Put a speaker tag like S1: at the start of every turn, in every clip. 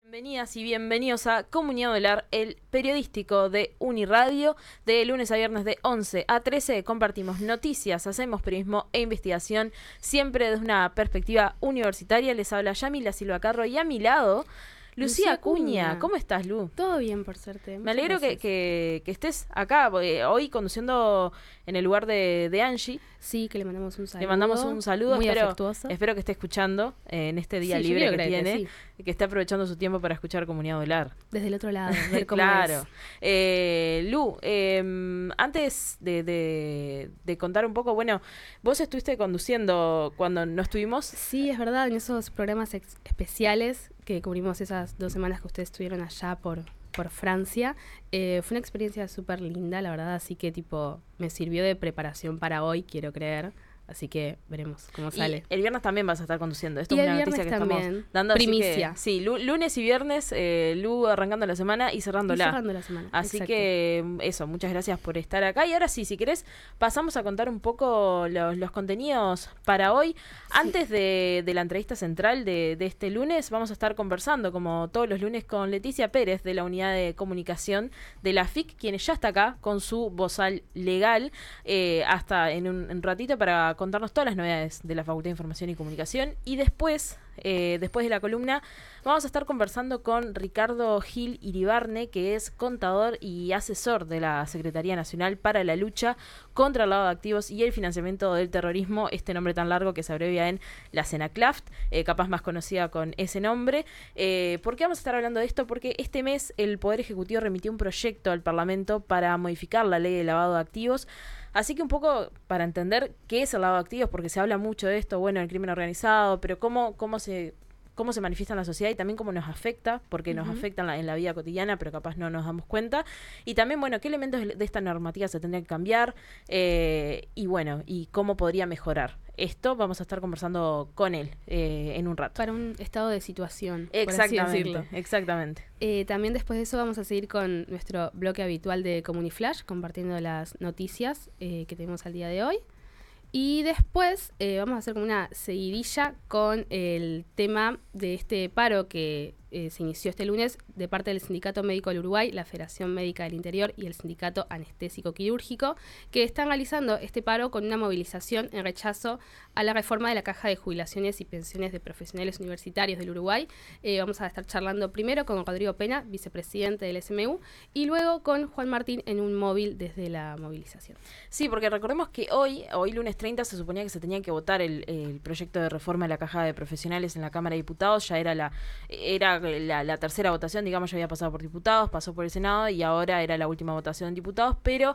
S1: Bienvenidas y bienvenidos a Comunidad Modular, el periodístico de Uniradio. De lunes a viernes de 11 a 13 compartimos noticias, hacemos periodismo e investigación, siempre desde una perspectiva universitaria. Les habla Yamila Silva Carro y a mi lado, Lucía Acuña. ¿Cómo estás, Lu?
S2: Todo bien, por suerte.
S1: Me alegro que estés acá, hoy conduciendo en el lugar de Angie.
S2: Sí, que le mandamos un saludo.
S1: Le mandamos un saludo,
S2: muy afectuoso.
S1: Espero que esté escuchando en este día
S2: Sí,
S1: libre que tiene,
S2: que
S1: esté aprovechando su tiempo para escuchar Comunidad Modular.
S2: Desde el otro lado, ver cómo
S1: claro.
S2: es.
S1: Lu, antes de contar un poco, bueno, vos estuviste conduciendo cuando no estuvimos.
S2: Sí, es verdad, en esos programas especiales que cubrimos esas 2 semanas que ustedes estuvieron allá por Francia. Fue una experiencia súper linda, la verdad, así que me sirvió de preparación para hoy, quiero creer. Así que veremos cómo sale.
S1: Y el viernes también vas a estar conduciendo. Esto
S2: y
S1: es
S2: el
S1: una
S2: viernes
S1: noticia que
S2: también.
S1: Estamos dando.
S2: Primicia.
S1: Sí, lunes y viernes, Lu arrancando la semana y cerrándola.
S2: Cerrando la semana.
S1: Así
S2: exacto.
S1: que eso, muchas gracias por estar acá. Y ahora sí, si querés, pasamos a contar un poco los contenidos para hoy. Sí. Antes de la entrevista central de este lunes, vamos a estar conversando, como todos los lunes, con Leticia Pérez, de la Unidad de Comunicación de la FIC, quien ya está acá con su bozal legal, hasta en un ratito para contarnos todas las novedades de la Facultad de Información y Comunicación. Y después de la columna, vamos a estar conversando con Ricardo Gil Iribarne, que es contador y asesor de la Secretaría Nacional para la Lucha contra el Lavado de Activos y el Financiamiento del Terrorismo, este nombre tan largo que se abrevia en la CENACLAFT, capaz más conocida con ese nombre. ¿Por qué vamos a estar hablando de esto? Porque este mes el Poder Ejecutivo remitió un proyecto al Parlamento para modificar la ley de lavado de activos. Así que un poco para entender qué es el lavado de activos, porque se habla mucho de esto, bueno, el crimen organizado, pero cómo se manifiesta en la sociedad y también cómo nos afecta, porque nos afecta en la vida cotidiana, pero capaz no nos damos cuenta. Y también, bueno, qué elementos de esta normativa se tendrían que cambiar y cómo podría mejorar. Esto vamos a estar conversando con él en un rato.
S2: Para un estado de situación,
S1: exactamente,
S2: por así decirlo.
S1: Exactamente.
S2: También después de eso vamos a seguir con nuestro bloque habitual de Comuniflash, compartiendo las noticias que tenemos al día de hoy. Y después vamos a hacer como una seguidilla con el tema de este paro que se inició este lunes de parte del Sindicato Médico del Uruguay, la Federación Médica del Interior y el Sindicato Anestésico Quirúrgico, que están realizando este paro con una movilización en rechazo a la reforma de la Caja de Jubilaciones y Pensiones de Profesionales Universitarios del Uruguay. Vamos a estar charlando primero con Rodrigo Pena, vicepresidente del SMU, y luego con Juan Martín en un móvil desde la movilización.
S1: Sí, porque recordemos que hoy lunes 30, se suponía que se tenía que votar el proyecto de reforma de la Caja de Profesionales en la Cámara de Diputados. Ya era la tercera votación, digamos, ya había pasado por diputados, pasó por el Senado y ahora era la última votación en diputados, pero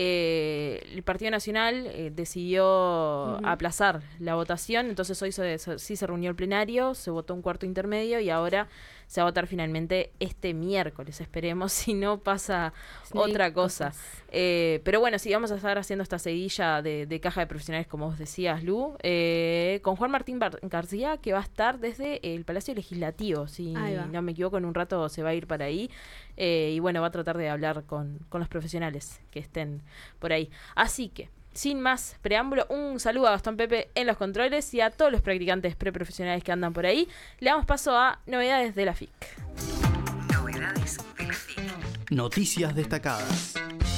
S1: el Partido Nacional decidió aplazar la votación. Entonces hoy sí se reunió el plenario, se votó un cuarto intermedio y ahora se va a votar finalmente este miércoles, esperemos, si no pasa otra cosa. Pero bueno, sí, vamos a estar haciendo esta seguidilla de Caja de Profesionales, como vos decías, Lu, con Juan Martín García, que va a estar desde el Palacio Legislativo, si no me equivoco, en un rato se va a ir para ahí, y bueno, va a tratar de hablar con los profesionales que estén por ahí. Así que, sin más preámbulo, un saludo a Gastón Pepe en los controles y a todos los practicantes preprofesionales que andan por ahí. Le damos paso a Novedades de la FIC.
S3: Novedades de la FIC. Noticias destacadas.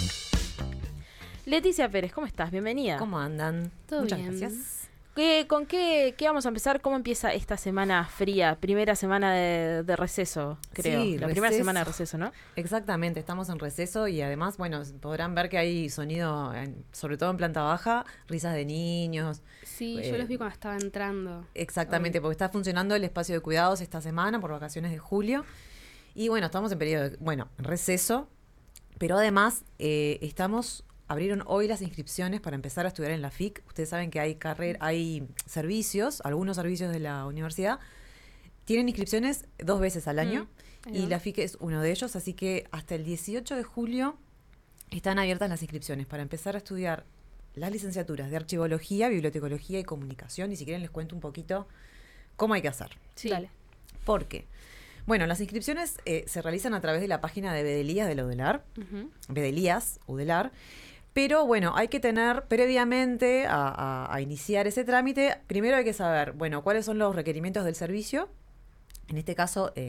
S1: Leticia Pérez, ¿cómo estás? Bienvenida.
S4: ¿Cómo andan?
S2: Muchas
S4: gracias.
S1: ¿Con qué vamos a empezar? ¿Cómo empieza esta semana fría? Primera semana de receso, creo.
S4: Sí,
S1: primera semana de receso, ¿no?
S4: Exactamente, estamos en receso y además, bueno, podrán ver que hay sonido, sobre todo en planta baja, risas de niños.
S2: Sí, yo los vi cuando estaba entrando.
S4: Exactamente, porque está funcionando el espacio de cuidados esta semana por vacaciones de julio. Y bueno, estamos en periodo en receso, pero además abrieron hoy las inscripciones para empezar a estudiar en la FIC. Ustedes saben que hay servicios, algunos servicios de la universidad tienen inscripciones 2 veces al año y la FIC es uno de ellos, así que hasta el 18 de julio están abiertas las inscripciones para empezar a estudiar las licenciaturas de Archivología, Bibliotecología y Comunicación, y si quieren les cuento un poquito cómo hay que hacer.
S2: Sí. Dale.
S4: ¿Por qué? Bueno, las inscripciones se realizan a través de la página de Bedelías de la UDELAR, Bedelías, UDELAR. Pero bueno, hay que tener previamente a iniciar ese trámite, primero hay que saber, bueno, cuáles son los requerimientos del servicio. En este caso,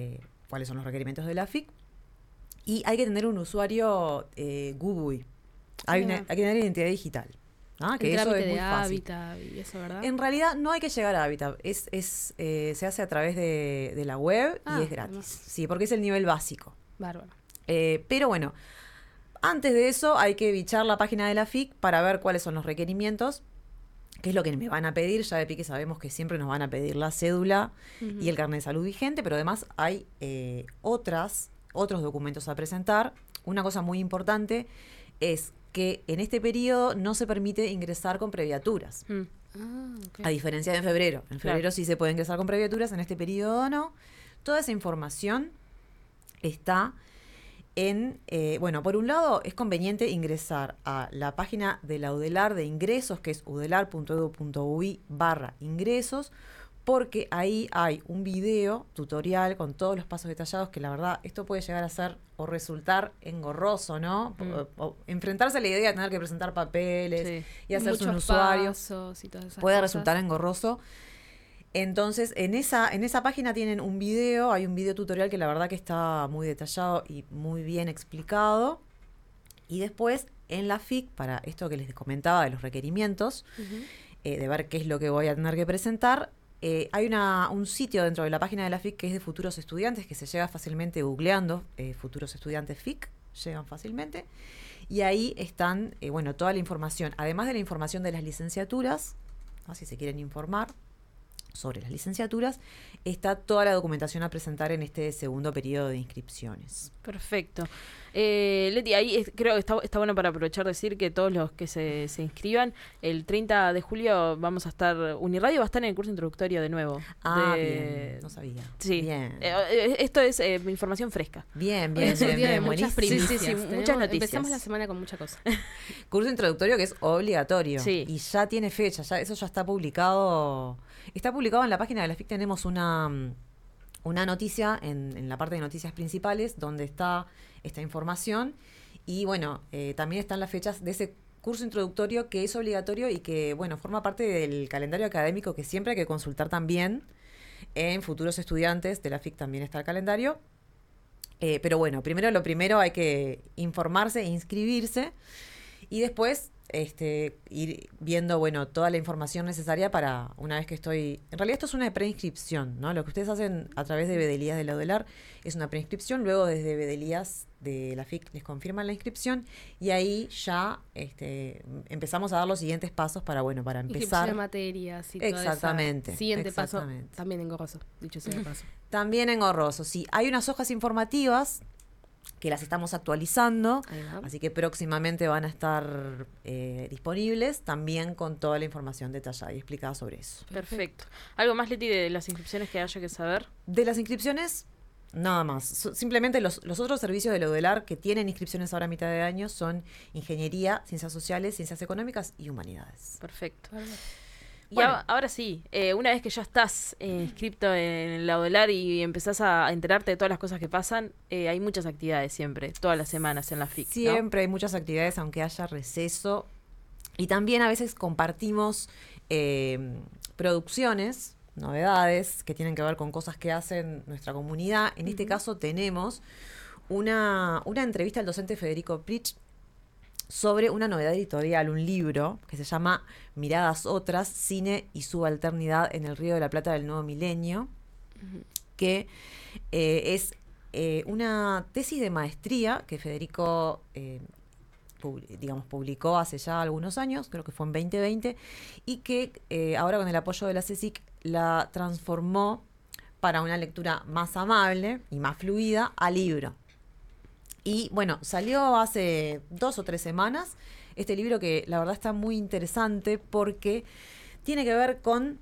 S4: cuáles son los requerimientos de la FIC. Y hay que tener un usuario GUBUI. Hay que tener identidad digital. ¿Ah? Que
S2: El
S4: eso
S2: trámite
S4: es muy
S2: de
S4: fácil.
S2: hábitat y eso, ¿verdad?
S4: En realidad no hay que llegar a Habitat. Se hace a través de la web y es gratis.
S2: hermoso.
S4: Sí, porque es el nivel básico.
S2: Bárbaro.
S4: Pero bueno, antes de eso hay que bichar la página de la FIC para ver cuáles son los requerimientos, qué es lo que me van a pedir. Ya de pique sabemos que siempre nos van a pedir la cédula y el carnet de salud vigente, pero además hay otros documentos a presentar. Una cosa muy importante es que en este periodo no se permite ingresar con previaturas.
S2: Ok.
S4: A diferencia de en febrero. En febrero
S1: Claro.
S4: sí se puede ingresar con previaturas, en este periodo no. Toda esa información está en... bueno, por un lado es conveniente ingresar a la página de la UDELAR de ingresos, que es udelar.edu.ui/ingresos, porque ahí hay un video tutorial con todos los pasos detallados que la verdad esto puede llegar a ser o resultar engorroso, ¿no? O enfrentarse a la idea de tener que presentar papeles
S1: Sí.
S4: y hacerse un
S2: Muchos
S4: usuario
S2: pasos y todas esas
S4: puede
S2: cosas.
S4: resultar engorroso. Entonces, en esa página tienen un video, hay un video tutorial que la verdad que está muy detallado y muy bien explicado. Y después, en la FIC, para esto que les comentaba de los requerimientos, de ver qué es lo que voy a tener que presentar, hay un sitio dentro de la página de la FIC que es de futuros estudiantes, que se llega fácilmente googleando, futuros estudiantes FIC, llegan fácilmente. Y ahí están, bueno, toda la información, además de la información de las licenciaturas, ¿no? Si se quieren informar sobre las licenciaturas, está toda la documentación a presentar en este segundo periodo de inscripciones.
S1: Perfecto. Leti, ahí creo que está bueno para aprovechar decir que todos los que se inscriban, el 30 de julio vamos a estar, Uniradio va a estar en el curso introductorio de nuevo.
S4: Bien, no sabía.
S1: Sí.
S4: Bien,
S1: Esto es información fresca.
S4: bien,
S2: Hoy es un día de muchas
S4: buenísimo.
S2: primicias.
S1: Sí, muchas noticias.
S2: Empezamos la semana con mucha cosa.
S4: Curso introductorio que es obligatorio.
S1: Sí.
S4: Y ya tiene fecha, eso ya está publicado. Está publicado en la página de la FIC, tenemos una noticia en la parte de noticias principales donde está esta información. Y bueno, también están las fechas de ese curso introductorio que es obligatorio y que, bueno, forma parte del calendario académico que siempre hay que consultar también en futuros estudiantes. De la FIC también está el calendario. Pero bueno, lo primero hay que informarse e inscribirse y después ir viendo, bueno, toda la información necesaria para una vez que estoy... En realidad esto es una preinscripción, ¿no? Lo que ustedes hacen a través de Bedelías de la UDELAR es una preinscripción, luego desde Bedelías de la FIC les confirman la inscripción y ahí ya empezamos a dar los siguientes pasos para
S2: Inscripción de
S4: empezar.
S2: materias y todo
S4: Exactamente,
S2: siguiente paso,
S4: exactamente.
S2: también engorroso, dicho sea de paso.
S4: También engorroso, sí. Hay unas hojas informativas que las estamos actualizando,
S2: Ahí va.
S4: así que próximamente van a estar disponibles también con toda la información detallada y explicada sobre eso.
S1: Perfecto. ¿Algo más, Leti, de las inscripciones que haya que saber?
S4: De las inscripciones, nada más. Simplemente los otros servicios de la UDELAR que tienen inscripciones ahora a mitad de año son Ingeniería, Ciencias Sociales, Ciencias Económicas y Humanidades.
S1: Perfecto.
S2: Bárbaro.
S1: Y
S4: Bueno.
S1: ahora sí, una vez que ya estás inscripto en la UDELAR y empezás a enterarte de todas las cosas que pasan, hay muchas actividades siempre, todas las semanas en la FIC, ¿no?
S4: Siempre hay muchas actividades, aunque haya receso. Y también a veces compartimos producciones, novedades que tienen que ver con cosas que hacen nuestra comunidad. En este caso tenemos una entrevista al docente Federico Pritch sobre una novedad editorial, un libro que se llama Miradas Otras, Cine y Subalternidad en el Río de la Plata del Nuevo Milenio, que es una tesis de maestría que Federico publicó hace ya algunos años, creo que fue en 2020, y que ahora con el apoyo de la CSIC la transformó para una lectura más amable y más fluida a libro. Y bueno, salió hace 2 o 3 semanas este libro que la verdad está muy interesante porque tiene que ver con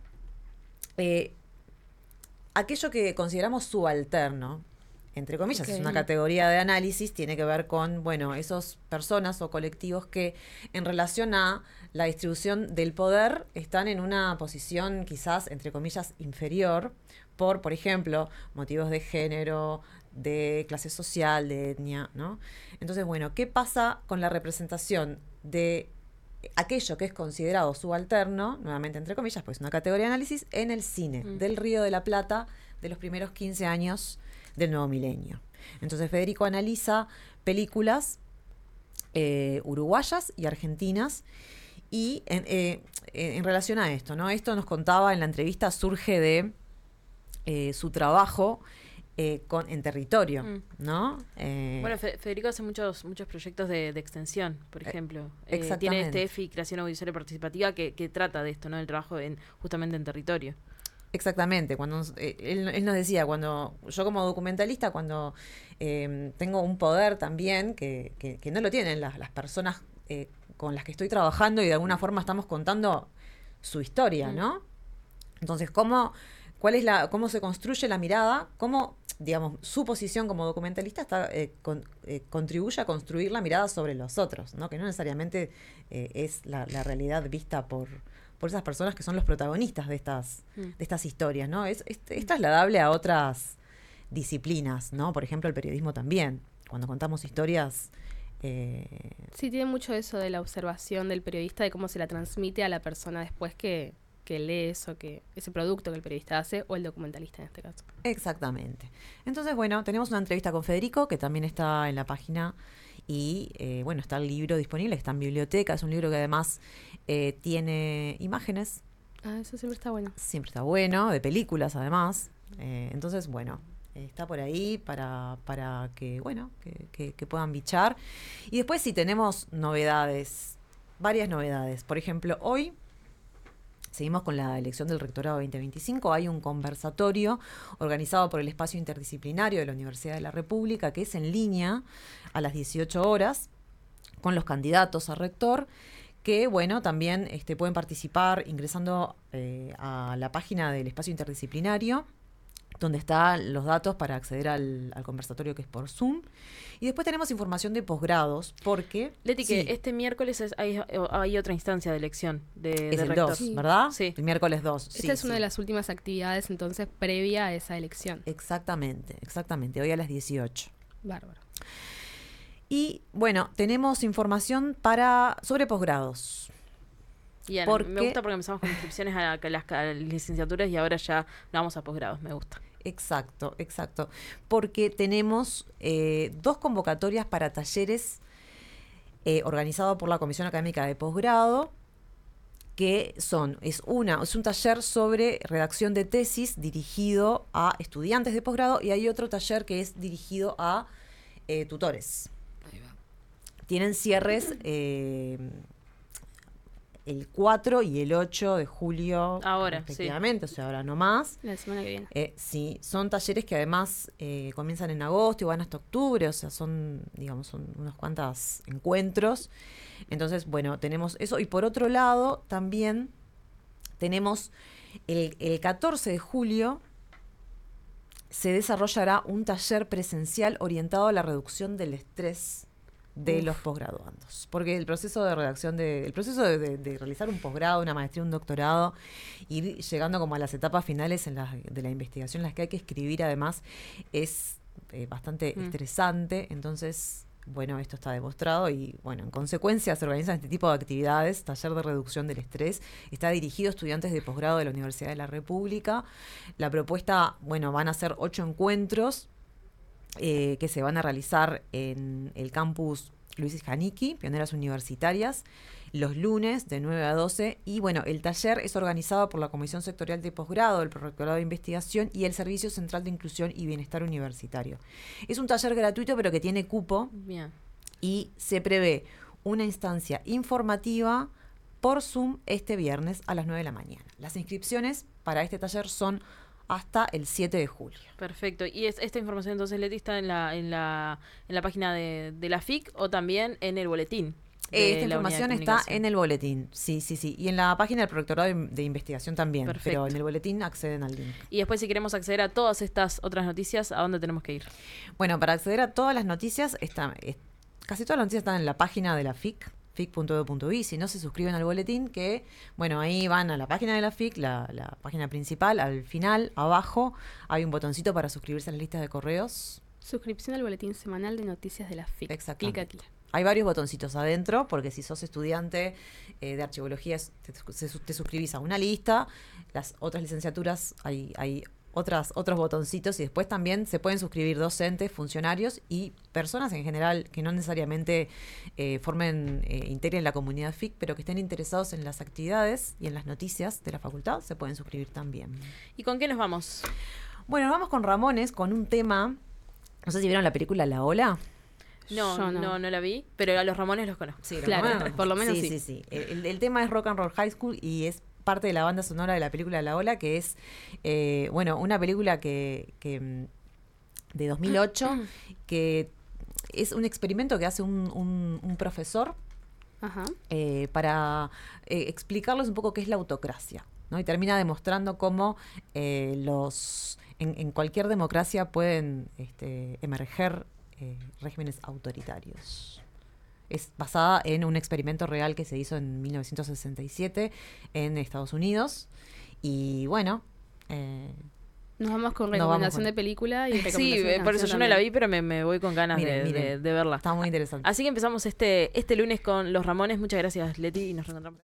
S4: aquello que consideramos subalterno, entre comillas,
S2: Ok.
S4: es una categoría de análisis, tiene que ver con, bueno, esas personas o colectivos que en relación a la distribución del poder están en una posición quizás, entre comillas, inferior por ejemplo, motivos de género, de clase social, de etnia, ¿no? Entonces, bueno, ¿qué pasa con la representación de aquello que es considerado subalterno, nuevamente entre comillas, pues una categoría de análisis, en el cine del Río de la Plata de los primeros 15 años del nuevo milenio. Entonces Federico analiza películas uruguayas y argentinas y en relación a esto, ¿no? Esto nos contaba en la entrevista, surge de su trabajo en territorio, ¿no?
S1: Bueno, Federico hace muchos proyectos de extensión, por ejemplo. Tiene
S4: exactamente.
S1: EFI, Creación Audiovisual y Participativa, que trata de esto, ¿no? El trabajo justamente en territorio.
S4: Exactamente, cuando él nos decía, cuando yo como documentalista, cuando tengo un poder también que no lo tienen las personas con las que estoy trabajando y de alguna forma estamos contando su historia, ¿no? Entonces, ¿cómo se construye la mirada? ¿Cómo, digamos, su posición como documentalista contribuye a construir la mirada sobre los otros, ¿no? Que no necesariamente es la realidad vista por esas personas que son los protagonistas de estas historias, ¿no? Es trasladable a otras disciplinas, ¿no? Por ejemplo, el periodismo también. Cuando contamos historias...
S2: Sí, tiene mucho eso de la observación del periodista, de cómo se la transmite a la persona después que lee eso, ese producto que el periodista hace, o el documentalista en este caso.
S4: Exactamente. Entonces, bueno, tenemos una entrevista con Federico, que también está en la página, y bueno, está el libro disponible, está en biblioteca, es un libro que además tiene imágenes.
S2: Ah, eso siempre está bueno.
S4: Siempre está bueno, de películas además. Entonces, bueno, está por ahí para que, bueno, que puedan bichar. Y después sí tenemos novedades, varias novedades. Por ejemplo, hoy seguimos con la elección del rectorado 2025. Hay un conversatorio organizado por el Espacio Interdisciplinario de la Universidad de la República, que es en línea a las 18 horas, con los candidatos a rector, que, bueno, también pueden participar ingresando a la página del Espacio Interdisciplinario, donde están los datos para acceder al conversatorio, que es por Zoom. Y después tenemos información de posgrados, porque...
S1: Leti,
S4: sí,
S1: que este miércoles hay otra instancia de elección de
S4: es el
S1: rector.
S4: 2,
S2: Sí.
S4: ¿verdad?
S1: Sí.
S4: El miércoles 2.
S2: Esta es una de las últimas actividades, entonces, previa a esa elección.
S4: Exactamente. Hoy a las 18.
S2: Bárbaro.
S4: Y, bueno, tenemos información sobre posgrados.
S1: Bien,
S4: Porque-
S1: me gusta porque empezamos con inscripciones a las licenciaturas y ahora ya vamos a posgrados, me gusta.
S4: Exacto. Porque tenemos 2 convocatorias para talleres organizados por la Comisión Académica de Posgrado, que es un taller sobre redacción de tesis dirigido a estudiantes de posgrado, y hay otro taller que es dirigido a tutores. Tienen cierres el 4 y el 8 de julio,
S1: Ahora,
S4: respectivamente, o sea, ahora no más.
S2: La semana que viene.
S4: Sí, son talleres que además comienzan en agosto y van hasta octubre, o sea, son unos cuantos encuentros. Entonces, bueno, tenemos eso. Y por otro lado, también tenemos el 14 de julio, se desarrollará un taller presencial orientado a la reducción del estrés de los posgraduandos, porque el proceso de redacción de realizar un posgrado, una maestría, un doctorado, ir llegando como a las etapas finales de la investigación, en las que hay que escribir, además, es bastante estresante. Entonces, bueno, esto está demostrado y, bueno, en consecuencia se organizan este tipo de actividades. Taller de reducción del estrés está dirigido a estudiantes de posgrado de la Universidad de la República. La propuesta, bueno, van a ser 8 encuentros que se van a realizar en el campus Luis Janicki, Pioneras Universitarias, los lunes de 9 a 12. Y, bueno, el taller es organizado por la Comisión Sectorial de Posgrado, el Prorectorado de Investigación y el Servicio Central de Inclusión y Bienestar Universitario. Es un taller gratuito, pero que tiene cupo.
S1: Bien.
S4: Y se prevé una instancia informativa por Zoom este viernes a las 9 de la mañana. Las inscripciones para este taller son hasta el 7 de julio.
S1: Perfecto. ¿Y esta información entonces, Leti, está en la página de la FIC o también en el boletín?
S4: Esta información está en el boletín, sí. Y en la página del Prorectorado de Investigación también.
S1: Perfecto.
S4: Pero en el boletín acceden al link.
S1: Y después, si queremos acceder a todas estas otras noticias, ¿a dónde tenemos que ir?
S4: Bueno, para acceder a todas las noticias, casi todas las noticias están en la página de la FIC, fic.edu.uy. Si no, se suscriben al boletín, que, bueno, ahí van a la página de la FIC, la página principal. Al final, abajo, hay un botoncito para suscribirse a las listas de correos.
S2: Suscripción al boletín semanal de noticias de la FIC.
S4: Exactamente.
S2: Clic aquí.
S4: Hay varios botoncitos adentro, porque si sos estudiante de archivología, te suscribís a una lista. Las otras licenciaturas hay otros botoncitos y después también se pueden suscribir docentes, funcionarios y personas en general que no necesariamente integren la comunidad FIC, pero que estén interesados en las actividades y en las noticias de la facultad, se pueden suscribir también.
S1: ¿Y con qué nos vamos?
S4: Bueno, vamos con Ramones, con un tema, no sé si vieron la película La Ola.
S1: No la vi, pero a los Ramones los conozco.
S4: Sí,
S2: claro,
S4: Ramones.
S2: por lo menos sí.
S4: Sí. El tema es Rock and Roll High School y es parte de la banda sonora de la película La Ola, que es, una película que de 2008, que es un experimento que hace un profesor
S2: Ajá.
S4: para explicarles un poco qué es la autocracia, ¿no? Y termina demostrando cómo en cualquier democracia pueden emerger regímenes autoritarios. Es basada en un experimento real que se hizo en 1967 en Estados Unidos. Y bueno,
S2: nos vamos con
S4: nos
S2: recomendación
S4: vamos
S2: de película y
S1: Sí,
S2: recomendación de
S1: por eso
S2: canción
S1: yo no la
S2: también.
S1: vi, pero me voy con ganas
S4: Miren.
S1: de verla.
S4: Está muy interesante.
S1: Así que empezamos este lunes con los Ramones. Muchas gracias, Leti, y nos reencontramos.